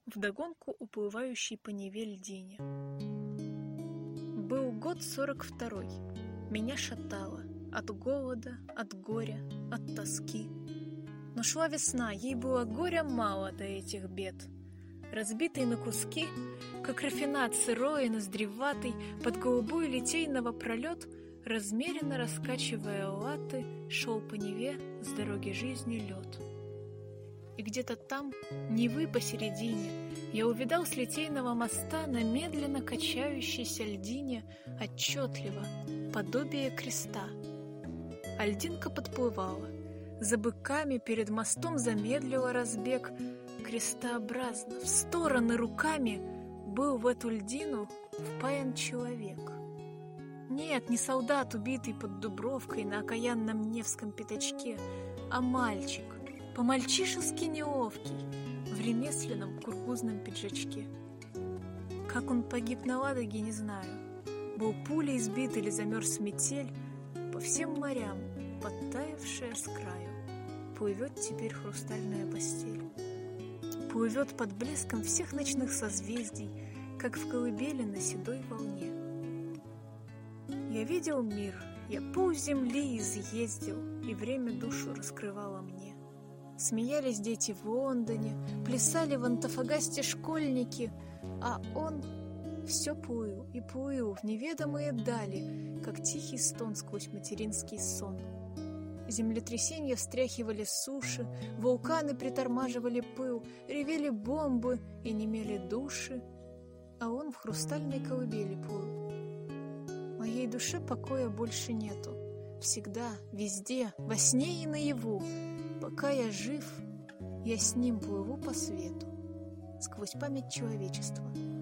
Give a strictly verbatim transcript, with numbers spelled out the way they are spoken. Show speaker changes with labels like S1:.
S1: вдогонку уплывающей по Неве льдине. Был год сорок второй. Меня шатало от голода, от горя, от тоски. Но шла весна, ей было горя мало до этих бед. Разбитый на куски, как рафинат сырой и ноздреватый, под голубой литейного пролет, размеренно раскачивая латы, шел по Неве с дороги жизни лед. И где-то там, Невы посередине, я увидал с литейного моста на медленно качающейся льдине отчетливо подобие креста. А льдинка подплывала, за быками перед мостом замедлила разбег. Крестообразно, в стороны руками был в эту льдину впаян человек. Нет, не солдат, убитый под Дубровкой на окаянном Невском пятачке, а мальчик, по-мальчишески неловкий, в ремесленном кургузном пиджачке. Как он погиб на Ладоге, не знаю. Был пулей сбит или замерз в метель, по всем морям, подтаявшая с краю, плывет теперь хрустальная постель. Плывет под блеском всех ночных созвездий, как в колыбели на седой волне. Я видел мир, я полземли изъездил, и время душу раскрывало мне. Смеялись дети в Лондоне, плясали в Антофагасте школьники, а он все плыл и плыл в неведомые дали, как тихий стон сквозь материнский сон. Землетрясения встряхивали суши, вулканы притормаживали пыл, ревели бомбы и немели души, а он в хрустальной колыбели плыл. Моей душе покоя больше нету. Всегда, везде, во сне и наяву, пока я жив, я с ним плыву по свету, сквозь память человечества.